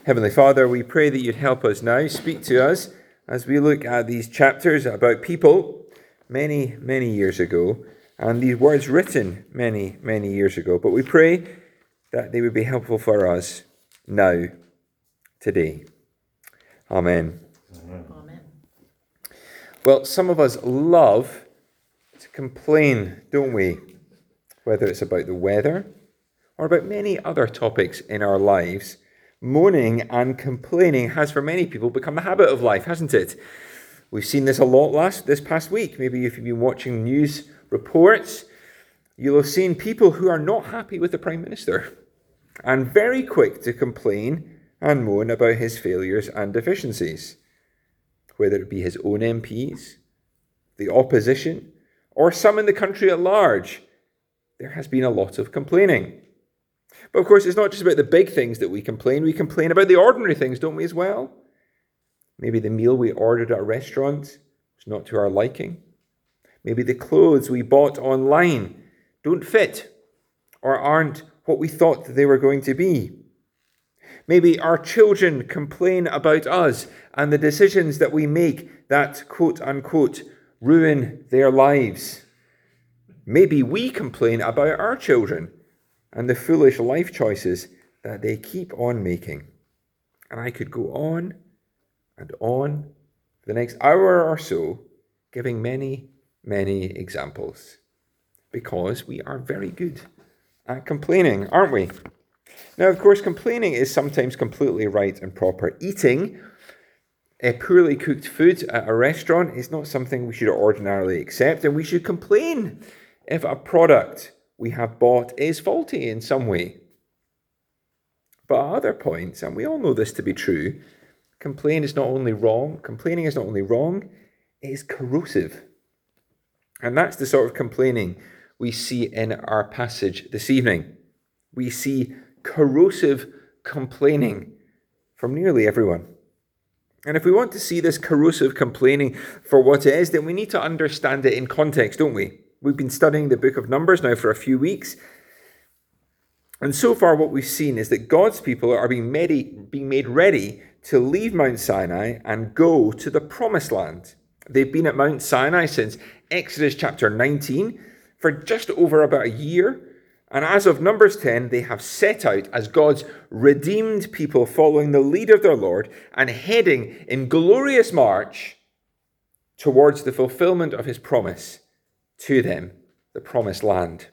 Heavenly Father, we pray that you'd help us now, speak to us as we look at these chapters about people many, many years ago, and these words written many, many years ago. But we pray that they would be helpful for us now, today. Amen. Amen. Well, some of us love to complain, don't we? Whether it's about the weather or about many other topics in our lives, moaning and complaining has for many people become a habit of life, hasn't it? We've seen this a lot this past week. Maybe if you've been watching news reports, you'll have seen people who are not happy with the Prime Minister and very quick to complain and moan about his failures and deficiencies, whether it be his own MPs, the opposition, or some in the country at large. There has been a lot of complaining. But of course, it's not just about the big things that we complain about the ordinary things, don't we, as well? Maybe the meal we ordered at a restaurant was not to our liking. Maybe the clothes we bought online don't fit or aren't what we thought they were going to be. Maybe our children complain about us and the decisions that we make that, quote unquote, ruin their lives. Maybe we complain about our children and the foolish life choices that they keep on making. And I could go on and on for the next hour or so, giving many, many examples. Because we are very good at complaining, aren't we? Now, of course, complaining is sometimes completely right and proper. Eating a poorly cooked food at a restaurant is not something we should ordinarily accept, and we should complain if a product we have bought is faulty in some way. But at other points, and we all know this to be true, complaining is not only wrong, it is corrosive. And that's the sort of complaining we see in our passage this evening. We see corrosive complaining from nearly everyone. And if we want to see this corrosive complaining for what it is, then we need to understand it in context, don't we? We've been studying the book of Numbers now for a few weeks. And so far what we've seen is that God's people are being made ready to leave Mount Sinai and go to the promised land. They've been at Mount Sinai since Exodus chapter 19 for just over about a year. And as of Numbers 10, they have set out as God's redeemed people following the lead of their Lord and heading in glorious march towards the fulfillment of his promise to them, the promised land.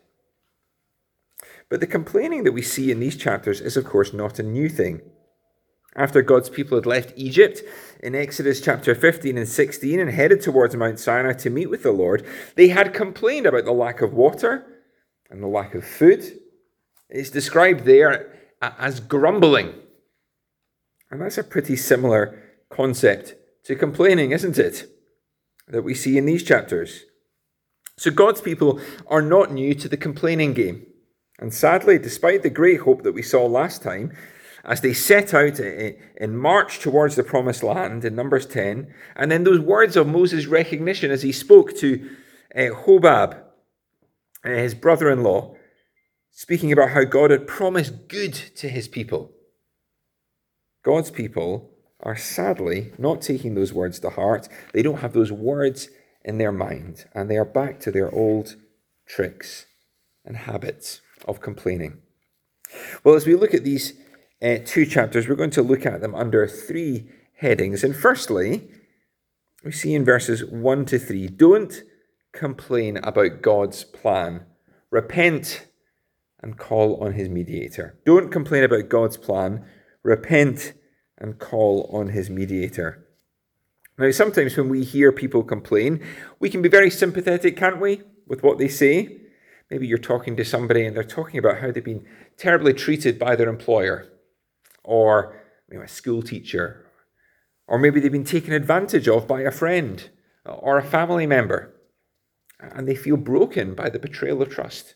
But the complaining that we see in these chapters is, of course, not a new thing. After God's people had left Egypt in Exodus chapter 15 and 16 and headed towards Mount Sinai to meet with the Lord, they had complained about the lack of water and the lack of food. It's described there as grumbling. And that's a pretty similar concept to complaining, isn't it? That we see in these chapters. So God's people are not new to the complaining game. And sadly, despite the great hope that we saw last time, as they set out in march towards the promised land in Numbers 10, and then those words of Moses' recognition as he spoke to Hobab, his brother-in-law, speaking about how God had promised good to his people. God's people are sadly not taking those words to heart. They don't have those words in their mind, and they are back to their old tricks and habits of complaining. Well, as we look at these two chapters, we're going to look at them under three headings. And firstly, we see in verses 1 to 3, don't complain about God's plan. Repent and call on his mediator. Don't complain about God's plan. Repent and call on his mediator. Now, sometimes when we hear people complain, we can be very sympathetic, can't we, with what they say? Maybe you're talking to somebody and they're talking about how they've been terribly treated by their employer, or a school teacher, or maybe they've been taken advantage of by a friend or a family member, and they feel broken by the betrayal of trust.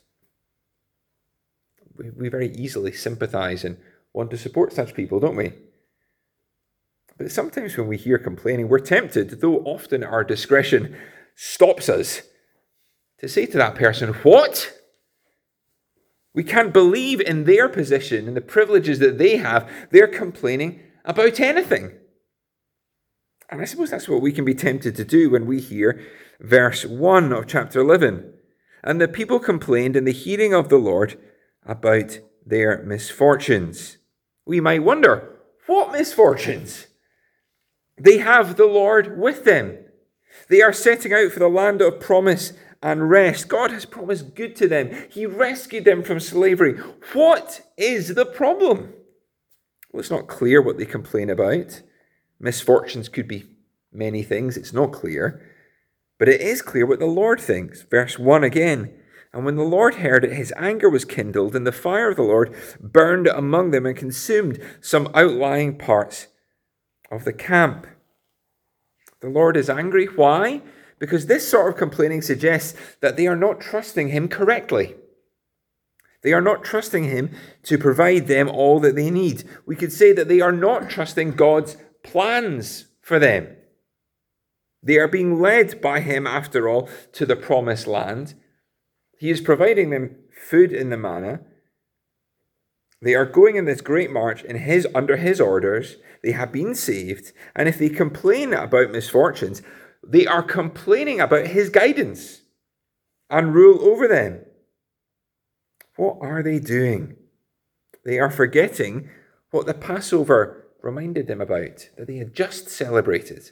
We very easily sympathize and want to support such people, don't we? But sometimes when we hear complaining, we're tempted, though often our discretion stops us, to say to that person, what? We can't believe in their position and the privileges that they have. They're complaining about anything. And I suppose that's what we can be tempted to do when we hear verse 1 of chapter 11. And the people complained in the hearing of the Lord about their misfortunes. We might wonder, what misfortunes? They have the Lord with them. They are setting out for the land of promise and rest. God has promised good to them. He rescued them from slavery. What is the problem? Well, it's not clear what they complain about. Misfortunes could be many things. It's not clear. But it is clear what the Lord thinks. Verse 1 again. And when the Lord heard it, his anger was kindled, and the fire of the Lord burned among them and consumed some outlying parts of the camp. The Lord is angry. Why? Because this sort of complaining suggests that they are not trusting him correctly. They are not trusting him to provide them all that they need. We could say that they are not trusting God's plans for them. They are being led by him, after all, to the promised land. He is providing them food in the manna. They are going in this great march under his orders. They have been saved. And if they complain about misfortunes, they are complaining about his guidance and rule over them. What are they doing? They are forgetting what the Passover reminded them about, that they had just celebrated.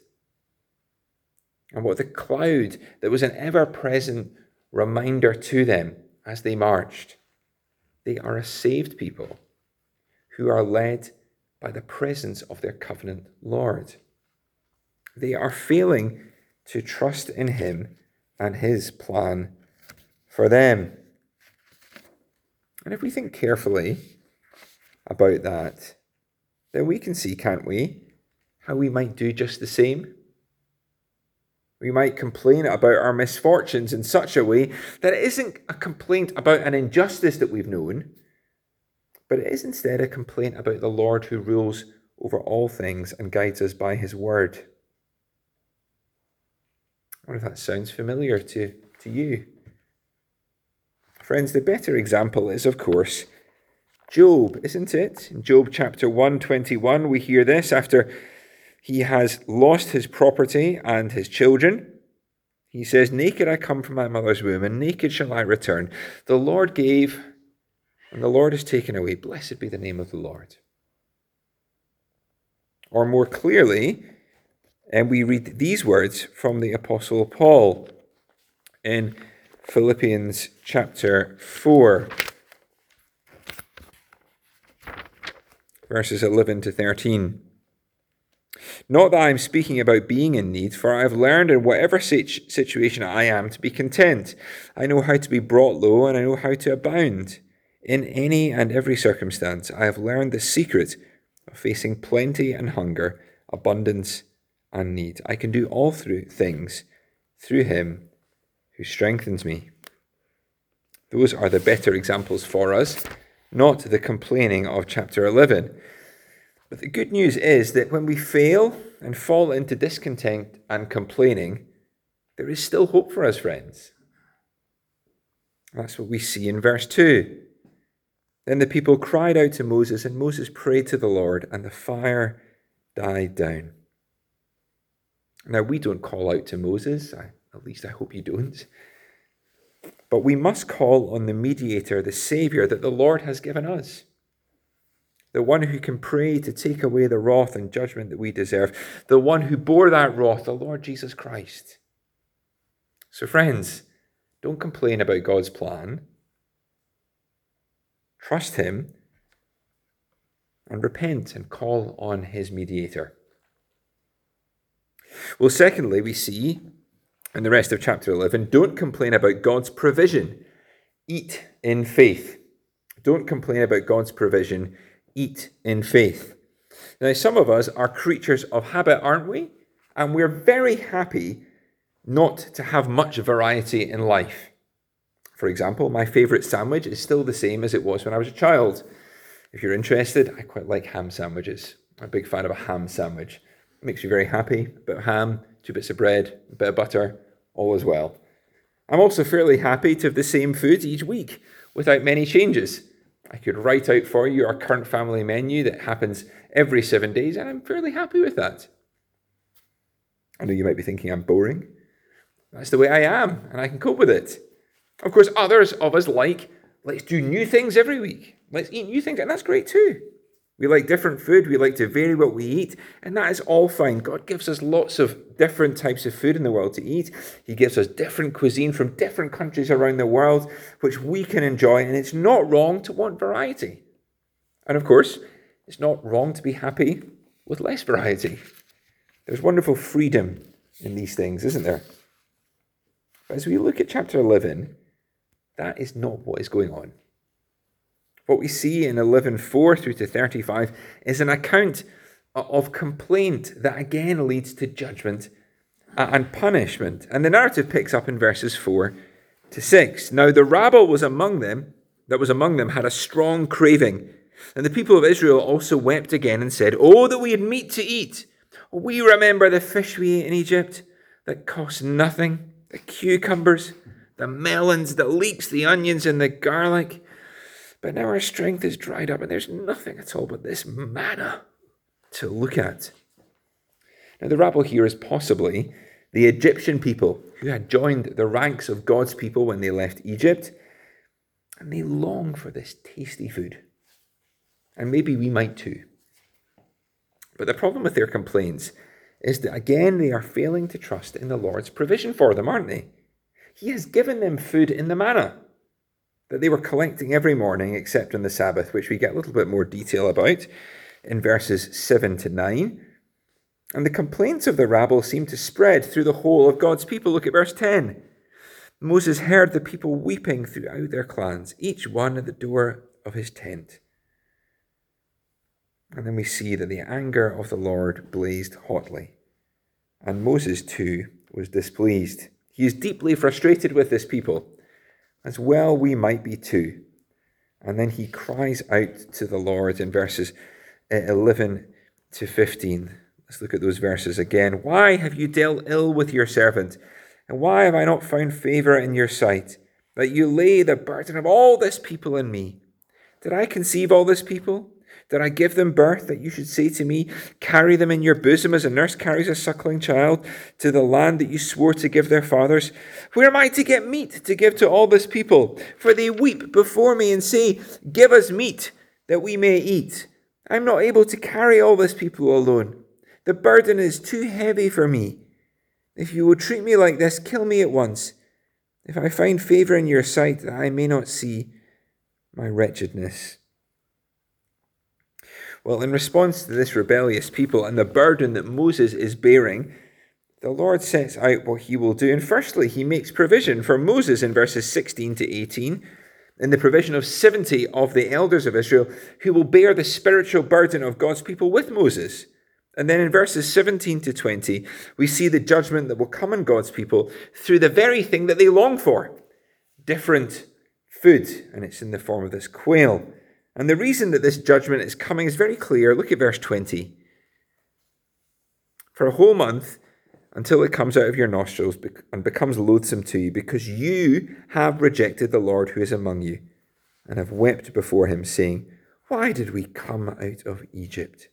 And what the cloud that was an ever-present reminder to them as they marched. They are a saved people who are led by the presence of their covenant Lord. They are failing to trust in him and his plan for them. And if we think carefully about that, then we can see, can't we, how we might do just the same. We might complain about our misfortunes in such a way that it isn't a complaint about an injustice that we've known, but it is instead a complaint about the Lord who rules over all things and guides us by his word. I wonder if that sounds familiar to you. Friends, the better example is, of course, Job, isn't it? In Job chapter 1:21, we hear this after he has lost his property and his children. He says, "Naked I come from my mother's womb, and naked shall I return. The Lord gave, and the Lord has taken away. Blessed be the name of the Lord." Or more clearly, and we read these words from the Apostle Paul in Philippians chapter 4, verses 11 to 13. "Not that I am speaking about being in need, for I have learned in whatever situation I am to be content. I know how to be brought low, and I know how to abound. In any and every circumstance, I have learned the secret of facing plenty and hunger, abundance and need. I can do all things through him who strengthens me." Those are the better examples for us, not the complaining of chapter 11. But the good news is that when we fail and fall into discontent and complaining, there is still hope for us, friends. That's what we see in verse 2. "Then the people cried out to Moses, and Moses prayed to the Lord, and the fire died down." Now, we don't call out to Moses, at least I hope you don't. But we must call on the mediator, the Savior that the Lord has given us. The one who can pray to take away the wrath and judgment that we deserve. The one who bore that wrath, the Lord Jesus Christ. So friends, don't complain about God's plan. Trust him and repent and call on his mediator. Well, secondly, we see in the rest of chapter 11, don't complain about God's provision. Eat in faith. Don't complain about God's provision. Eat in faith. Now, some of us are creatures of habit, aren't we? And we're very happy not to have much variety in life. For example, my favourite sandwich is still the same as it was when I was a child. If you're interested, I quite like ham sandwiches. I'm a big fan of a ham sandwich. It makes me very happy. A bit of ham, 2 bits of bread, a bit of butter, all is well. I'm also fairly happy to have the same food each week without many changes. I could write out for you our current family menu that happens every 7 days, and I'm fairly happy with that. I know you might be thinking I'm boring. That's the way I am, and I can cope with it. Of course, others of us let's do new things every week. Let's eat new things, and that's great too. We like different food. We like to vary what we eat, and that is all fine. God gives us lots of different types of food in the world to eat. He gives us different cuisine from different countries around the world, which we can enjoy, and it's not wrong to want variety. And of course, it's not wrong to be happy with less variety. There's wonderful freedom in these things, isn't there? But as we look at chapter 11, that is not what is going on. What we see in 11:4 through to 35 is an account of complaint that again leads to judgment and punishment. And the narrative picks up in verses 4 to 6. Now the rabble that was among them had a strong craving. And the people of Israel also wept again and said, "Oh, that we had meat to eat. We remember the fish we ate in Egypt that cost nothing, the cucumbers, the melons, the leeks, the onions, and the garlic. But now our strength is dried up, and there's nothing at all but this manna to look at." Now, the rabble here is possibly the Egyptian people who had joined the ranks of God's people when they left Egypt, and they long for this tasty food. And maybe we might too. But the problem with their complaints is that, again, they are failing to trust in the Lord's provision for them, aren't they? He has given them food in the manna that they were collecting every morning except on the Sabbath, which we get a little bit more detail about in verses 7 to 9. And the complaints of the rabble seem to spread through the whole of God's people. Look at verse 10. Moses heard the people weeping throughout their clans, each one at the door of his tent. And then we see that the anger of the Lord blazed hotly. And Moses too was displeased. He is deeply frustrated with this people, as well we might be too. And then he cries out to the Lord in verses 11 to 15. Let's look at those verses again. "Why have you dealt ill with your servant? And why have I not found favor in your sight, that you lay the burden of all this people on me? Did I conceive all this people? Did I give them birth, that you should say to me, 'Carry them in your bosom as a nurse carries a suckling child to the land that you swore to give their fathers'? Where am I to get meat to give to all this people? For they weep before me and say, 'Give us meat that we may eat.' I'm not able to carry all this people alone. The burden is too heavy for me. If you will treat me like this, kill me at once. If I find favor in your sight, that I may not see my wretchedness." Well, in response to this rebellious people and the burden that Moses is bearing, the Lord sets out what he will do. And firstly, he makes provision for Moses in verses 16 to 18, in the provision of 70 of the elders of Israel who will bear the spiritual burden of God's people with Moses. And then in verses 17 to 20, we see the judgment that will come on God's people through the very thing that they long for, different food, and it's in the form of this quail. And the reason that this judgment is coming is very clear. Look at verse 20. "For a whole month, until it comes out of your nostrils and becomes loathsome to you, because you have rejected the Lord who is among you, and have wept before him, saying, 'Why did we come out of Egypt?'"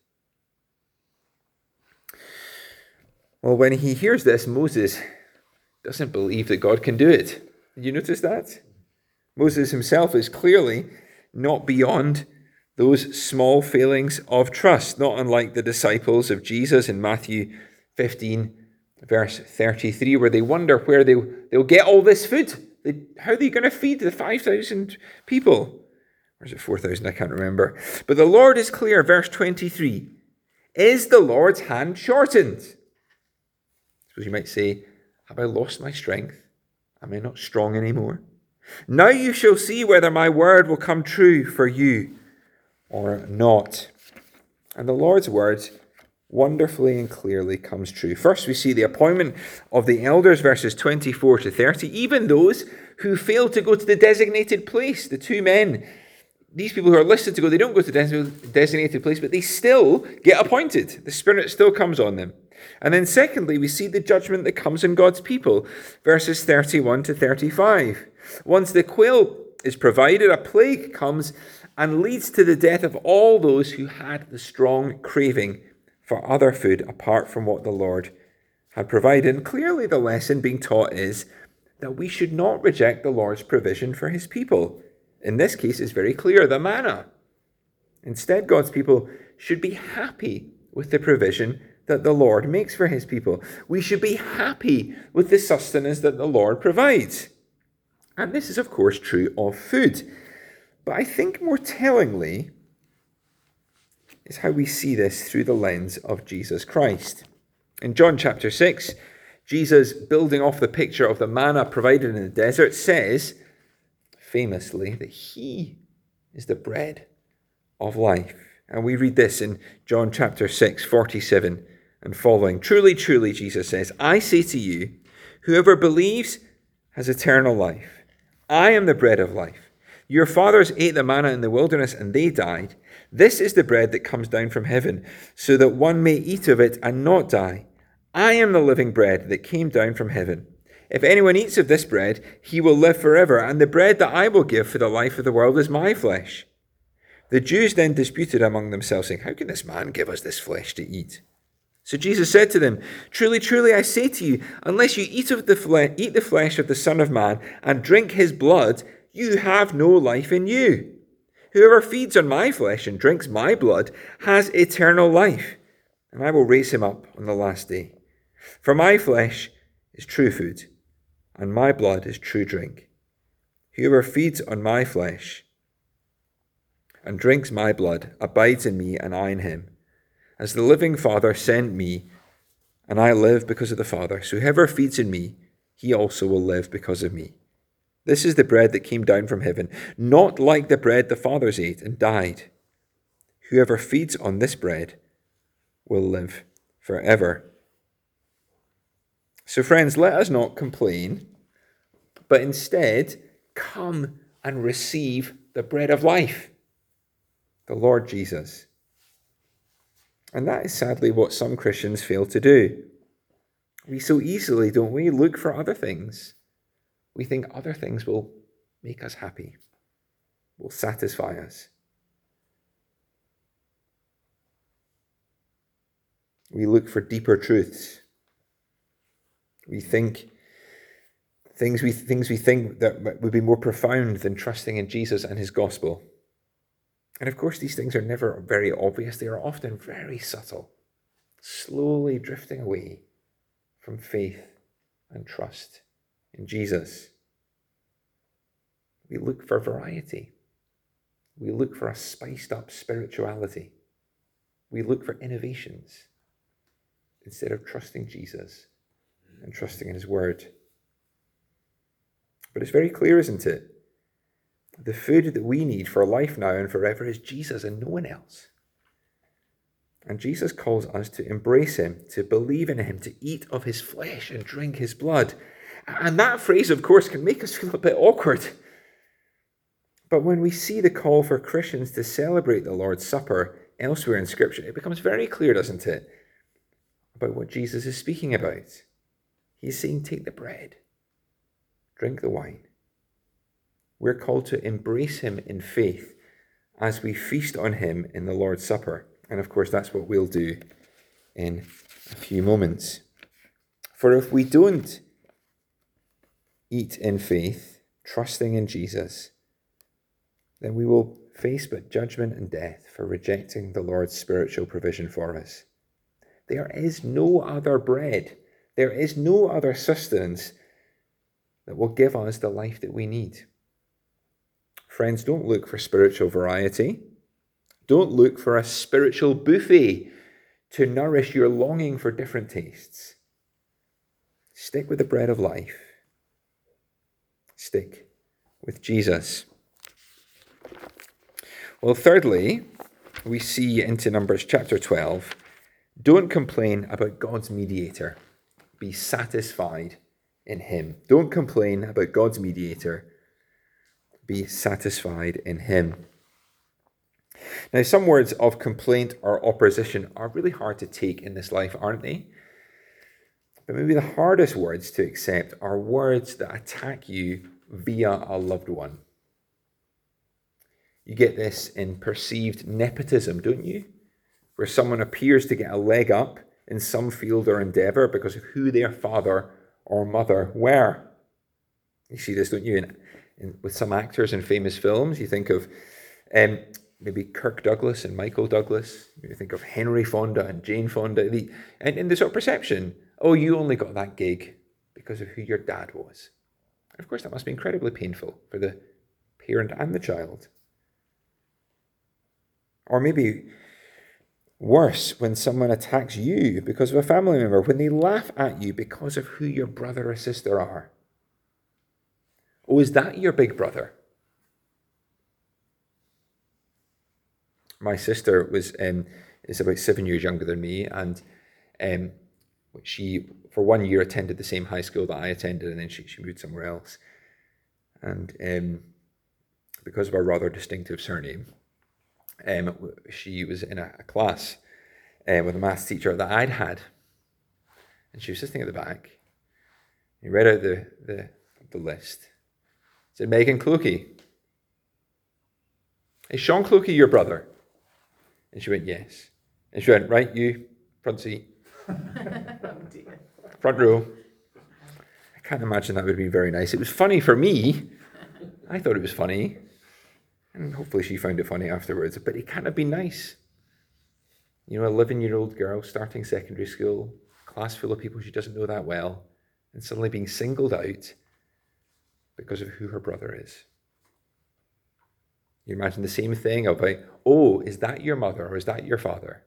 Well, when he hears this, Moses doesn't believe that God can do it. Did you notice that? Moses himself is clearly not beyond those small failings of trust, not unlike the disciples of Jesus in Matthew 15, verse 33, where they wonder where they'll get all this food. How are they going to feed the 5,000 people? Or is it 4,000? I can't remember. But the Lord is clear, verse 23. "Is the Lord's hand shortened?" So you might say, "Have I lost my strength? Am I not strong anymore? Now you shall see whether my word will come true for you or not." And the Lord's word wonderfully and clearly comes true. First, we see the appointment of the elders, verses 24 to 30, even those who fail to go to the designated place. The two men, these people who are listed to go, they don't go to the designated place, but they still get appointed. The Spirit still comes on them. And then secondly, we see the judgment that comes on God's people, verses 31 to 35. Once the quail is provided, a plague comes and leads to the death of all those who had the strong craving for other food apart from what the Lord had provided. And clearly the lesson being taught is that we should not reject the Lord's provision for his people. In this case, it's very clear, the manna. Instead, God's people should be happy with the provision that the Lord makes for his people. We should be happy with the sustenance that the Lord provides. And this is, of course, true of food. But I think more tellingly is how we see this through the lens of Jesus Christ. In John chapter 6, Jesus, building off the picture of the manna provided in the desert, says, famously, that he is the bread of life. And we read this in John chapter 6, 47 and following. Truly, truly, Jesus says, I say to you, whoever believes has eternal life. I am the bread of life. Your fathers ate the manna in the wilderness and they died. This is the bread that comes down from heaven, so that one may eat of it and not die. I am the living bread that came down from heaven. If anyone eats of this bread, he will live forever, and the bread that I will give for the life of the world is my flesh. The Jews then disputed among themselves, saying, how can this man give us this flesh to eat? So Jesus said to them, truly, truly, I say to you, unless you eat the flesh of the Son of Man and drink his blood, you have no life in you. Whoever feeds on my flesh and drinks my blood has eternal life, and I will raise him up on the last day. For my flesh is true food, and my blood is true drink. Whoever feeds on my flesh and drinks my blood abides in me, and I in him. As the living Father sent me, and I live because of the Father, so whoever feeds in me, he also will live because of me. This is the bread that came down from heaven, not like the bread the fathers ate and died. Whoever feeds on this bread will live forever. So friends, let us not complain, but instead come and receive the bread of life, the Lord Jesus. And that is sadly what some Christians fail to do. We so easily, don't we, look for other things. We think other things will make us happy, will satisfy us. We look for deeper truths. We think things we think that would be more profound than trusting in Jesus and his gospel. And of course, these things are never very obvious. They are often very subtle, slowly drifting away from faith and trust in Jesus. We look for variety. We look for a spiced up spirituality. We look for innovations instead of trusting Jesus and trusting in his word. But it's very clear, isn't it? The food that we need for life now and forever is Jesus and no one else. And Jesus calls us to embrace him, to believe in him, to eat of his flesh and drink his blood. And that phrase, of course, can make us feel a bit awkward. But when we see the call for Christians to celebrate the Lord's Supper elsewhere in Scripture, it becomes very clear, doesn't it, about what Jesus is speaking about. He's saying, take the bread, drink the wine. We're called to embrace him in faith as we feast on him in the Lord's Supper. And of course, that's what we'll do in a few moments. For if we don't eat in faith, trusting in Jesus, then we will face but judgment and death for rejecting the Lord's spiritual provision for us. There is no other bread. There is no other sustenance that will give us the life that we need. Friends, don't look for spiritual variety. Don't look for a spiritual buffet to nourish your longing for different tastes. Stick with the bread of life. Stick with Jesus. Well, thirdly, we see into Numbers chapter 12, don't complain about God's mediator. Be satisfied in him. Don't complain about God's mediator. Be satisfied in him. Now, some words of complaint or opposition are really hard to take in this life, aren't they? But maybe the hardest words to accept are words that attack you via a loved one. You get this in perceived nepotism, don't you? Where someone appears to get a leg up in some field or endeavour because of who their father or mother were. You see this, don't you, with some actors in famous films. You think of maybe Kirk Douglas and Michael Douglas. You think of Henry Fonda and Jane Fonda. And the sort of perception, oh, you only got that gig because of who your dad was. And of course, that must be incredibly painful for the parent and the child. Or maybe worse, when someone attacks you because of a family member, when they laugh at you because of who your brother or sister are. Oh, is that your big brother? My sister is about 7 years younger than me, and she, for 1 year, attended the same high school that I attended, and then she moved somewhere else. And because of our rather distinctive surname, she was in a class with a maths teacher that I'd had, and she was sitting at the back. He read out the list. He said, Megan Clokey. Is Sean Clokey your brother? And she went, yes. And she went, right, you, front seat. Front row. I can't imagine that would be very nice. It was funny for me. I thought it was funny. And hopefully she found it funny afterwards. But it can't have been nice. You know, a 11-year-old girl starting secondary school, class full of people she doesn't know that well, and suddenly being singled out because of who her brother is. You imagine the same thing of like, oh, is that your mother or is that your father?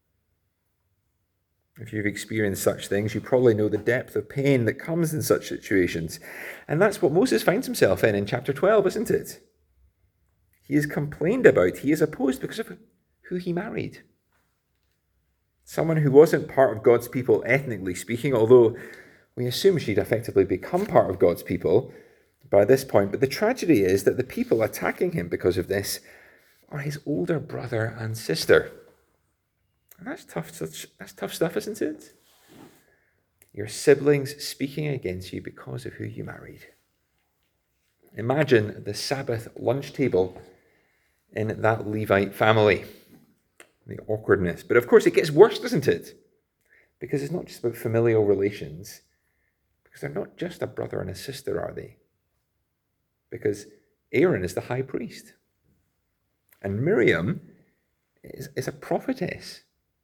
If you've experienced such things, you probably know the depth of pain that comes in such situations. And that's what Moses finds himself in chapter 12, isn't it? He is complained about, he is opposed because of who he married. Someone who wasn't part of God's people ethnically speaking, although we assume she'd effectively become part of God's people by this point. But the tragedy is that the people attacking him because of this are his older brother and sister. And that's tough stuff, isn't it? Your siblings speaking against you because of who you married. Imagine the Sabbath lunch table in that Levite family. The awkwardness. But of course it gets worse, doesn't it? Because it's not just about familial relations. Because they're not just a brother and a sister, are they? Because Aaron is the high priest. And Miriam is a prophetess.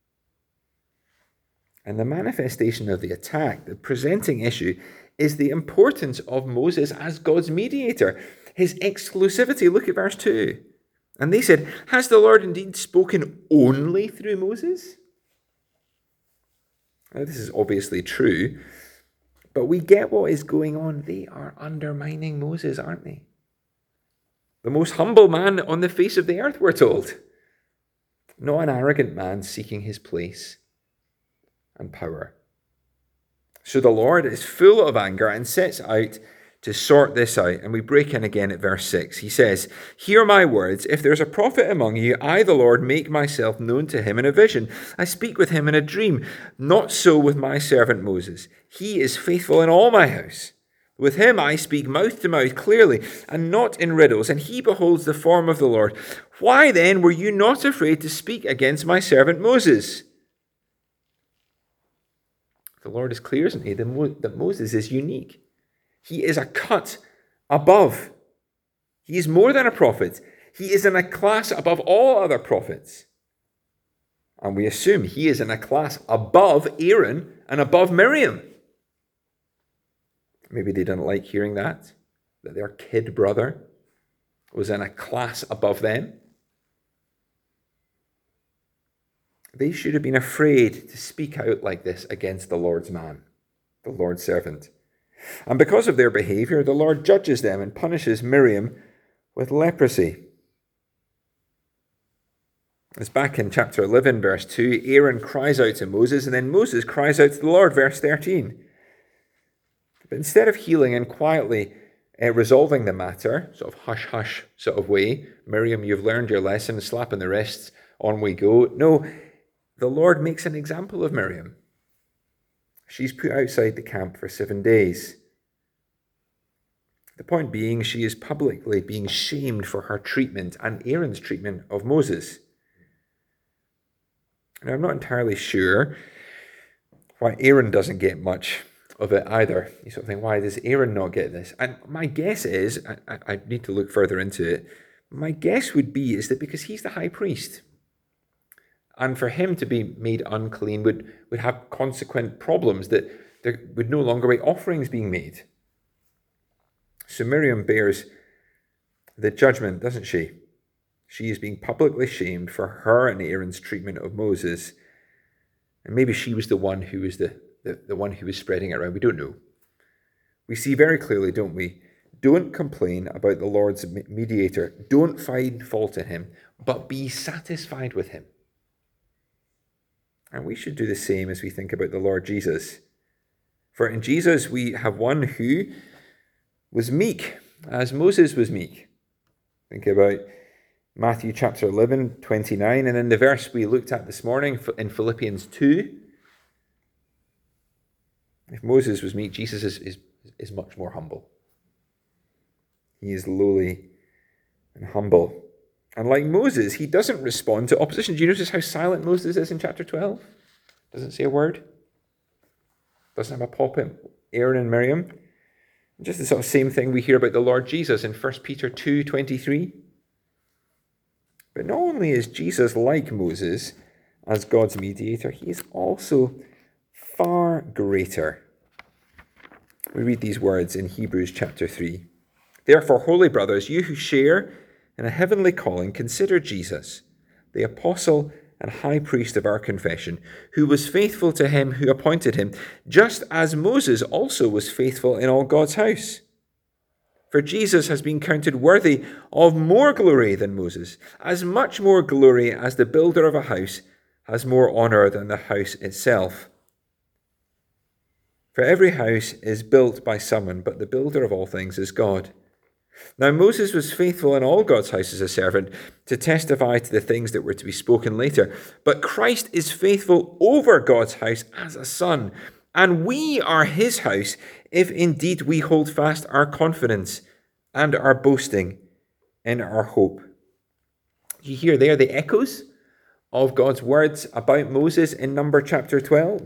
And the manifestation of the attack, the presenting issue, is the importance of Moses as God's mediator. His exclusivity. Look at verse 2. And they said, has the Lord indeed spoken only through Moses? Now, this is obviously true, but we get what is going on. They are undermining Moses, aren't they? The most humble man on the face of the earth, we're told. Not an arrogant man seeking his place and power. So the Lord is full of anger and sets out to sort this out. And we break in again at verse 6. He says, hear my words. If there's a prophet among you, I, the Lord, make myself known to him in a vision. I speak with him in a dream. Not so with my servant Moses. He is faithful in all my house. With him I speak mouth to mouth clearly and not in riddles, and he beholds the form of the Lord. Why then were you not afraid to speak against my servant Moses? The Lord is clear, isn't he, that Moses is unique. He is a cut above. He is more than a prophet. He is in a class above all other prophets. And we assume he is in a class above Aaron and above Miriam. Maybe they didn't like hearing that their kid brother was in a class above them. They should have been afraid to speak out like this against the Lord's man, the Lord's servant. And because of their behavior, the Lord judges them and punishes Miriam with leprosy. It's back in chapter 11, verse 2. Aaron cries out to Moses, and then Moses cries out to the Lord, verse 13. But instead of healing and quietly resolving the matter, sort of hush-hush sort of way, Miriam, you've learned your lesson, slapping the wrists, on we go. No, the Lord makes an example of Miriam. She's put outside the camp for 7 days. The point being, she is publicly being shamed for her treatment and Aaron's treatment of Moses. Now, I'm not entirely sure why Aaron doesn't get much of it either. You sort of think, why does Aaron not get this? And my guess is, I need to look further into it, my guess would be is that because he's the high priest, and for him to be made unclean would have consequent problems, that there would no longer be offerings being made. So Miriam bears the judgment, doesn't she? She is being publicly shamed for her and Aaron's treatment of Moses. And maybe she was the one who was the one who was spreading it around. We don't know. We see very clearly, don't we? Don't complain about the Lord's mediator. Don't find fault in him, but be satisfied with him. And we should do the same as we think about the Lord Jesus. For in Jesus we have one who was meek, as Moses was meek. Think about Matthew chapter 11, 29, and then the verse we looked at this morning in Philippians 2. If Moses was meek, Jesus is much more humble. He is lowly and humble. And like Moses, he doesn't respond to opposition. Do you notice how silent Moses is in chapter 12? Doesn't say a word. Doesn't have a pop in Aaron and Miriam. Just the sort of same thing we hear about the Lord Jesus in 1 Peter 2:23. But not only is Jesus like Moses as God's mediator, he is also far greater. We read these words in Hebrews chapter 3. Therefore, holy brothers, you who share in a heavenly calling, consider Jesus, the apostle and high priest of our confession, who was faithful to him who appointed him, just as Moses also was faithful in all God's house. For Jesus has been counted worthy of more glory than Moses, as much more glory as the builder of a house has more honor than the house itself. For every house is built by someone, but the builder of all things is God. Now Moses was faithful in all God's house as a servant to testify to the things that were to be spoken later. But Christ is faithful over God's house as a son, and we are his house if indeed we hold fast our confidence and our boasting in our hope. You hear there the echoes of God's words about Moses in Numbers chapter 12.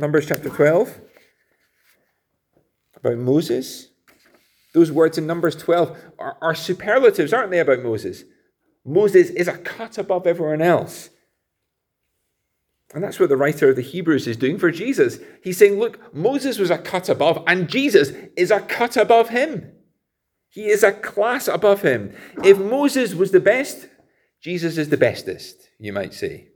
About Moses. Those words in Numbers 12 are superlatives, aren't they, about Moses? Moses is a cut above everyone else. And that's what the writer of the Hebrews is doing for Jesus. He's saying, look, Moses was a cut above, and Jesus is a cut above him. He is a class above him. If Moses was the best, Jesus is the bestest, you might say.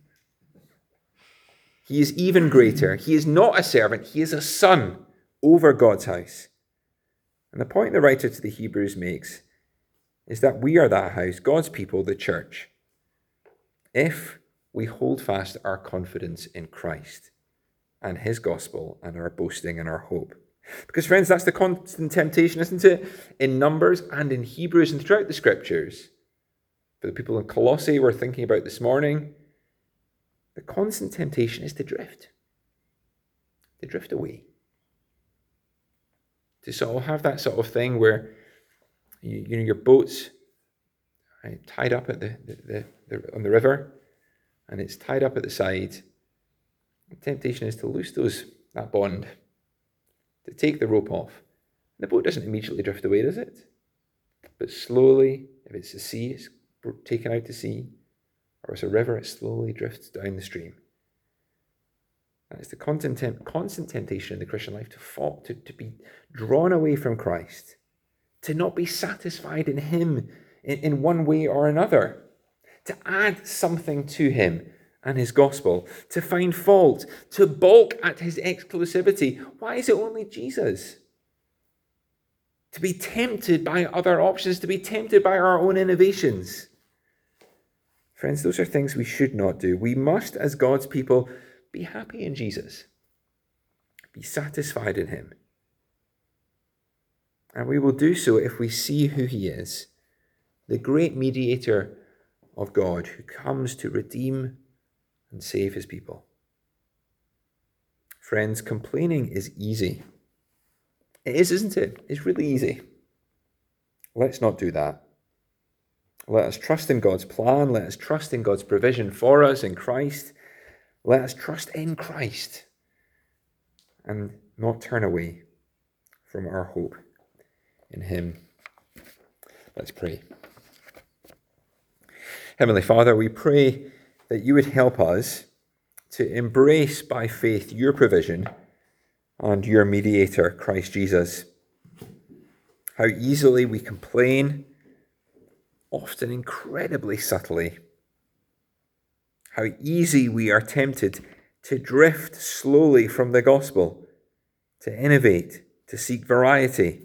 He is even greater. He is not a servant, he is a son over God's house. And the point the writer to the Hebrews makes is that we are that house, God's people, the church, if we hold fast our confidence in Christ and his gospel and our boasting and our hope. Because, friends, that's the constant temptation, isn't it? In Numbers and in Hebrews and throughout the scriptures. For the people in Colossae we're thinking about this morning, the constant temptation is to drift away. To sort of have that sort of thing where your boat's tied up at on the river, and it's tied up at the side. The temptation is to loose that bond, to take the rope off. The boat doesn't immediately drift away, does it? But slowly, if it's the sea, it's taken out to sea, or it's a river, it slowly drifts down the stream. And it's the constant temptation in the Christian life to be drawn away from Christ, to not be satisfied in him in one way or another, to add something to him and his gospel, to find fault, to balk at his exclusivity. Why is it only Jesus? To be tempted by other options, to be tempted by our own innovations. Friends, those are things we should not do. We must, as God's people, be happy in Jesus. Be satisfied in him. And we will do so if we see who he is, the great mediator of God who comes to redeem and save his people. Friends, complaining is easy. It is, isn't it? It's really easy. Let's not do that. Let us trust in God's plan. Let us trust in God's provision for us in Christ. Let us trust in Christ and not turn away from our hope in him. Let's pray. Heavenly Father, we pray that you would help us to embrace by faith your provision and your mediator, Christ Jesus. How easily we complain, often incredibly subtly. How easy we are tempted to drift slowly from the gospel, to innovate, to seek variety,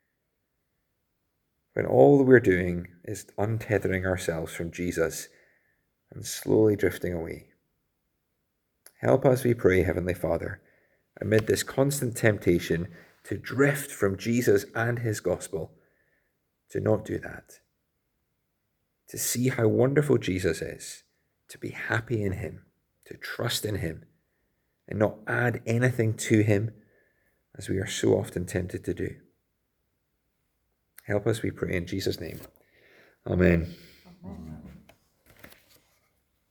when all we're doing is untethering ourselves from Jesus and slowly drifting away. Help us, we pray, Heavenly Father, amid this constant temptation to drift from Jesus and his gospel, to not do that, to see how wonderful Jesus is, to be happy in him, to trust in him, and not add anything to him, as we are so often tempted to do. Help us, we pray, in Jesus' name. Amen. Amen.